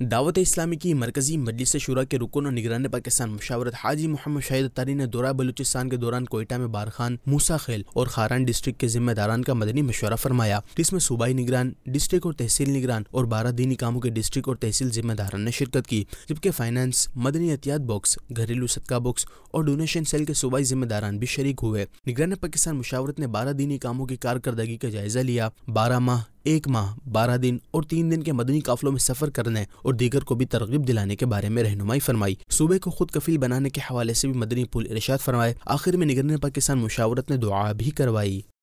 दावत इस्लामी की मरकजी मजलिस शुरा के रुकन और निगरान पाकिस्तान मुशावरत हाजी मोहम्मद शाहिद अत्तारी ने दौरा बलूचिस्तान के दौरान कोयटा में बारखान, मूसा खेल और खारान डिस्ट्रिक्ट के जिम्मेदारान का मदनी मशवरा फरमाया, जिसमें सूबाई निगरान, डिस्ट्रिक्ट और तहसील निगरान और 12 दीनी कामों के डिस्ट्रिक्ट और तहसील जिम्मेदारान ने शिरकत की, जबकि फाइनेंस, मदनी एहतियात बॉक्स, घरेलू सदका बॉक्स और डोनेशन सेल के सूबाई जिम्मेदारान भी शरीक हुए। निगरान पाकिस्तान मुशावरत ने 12 दीनी कामों की कारकर्दगी का जायजा लिया। 12 माह, 1 माह, 12 दिन और 3 दिन के मदनी काफिलों में सफर करने और दीगर को भी तरगीब दिलाने के बारे में रहनुमाई फरमाई। सूबे को खुद कफील बनाने के हवाले से भी मदनी पुल इरशाद फरमाए। आखिर में निगरान पाकिस्तान मुशावरत ने दुआ भी करवाई।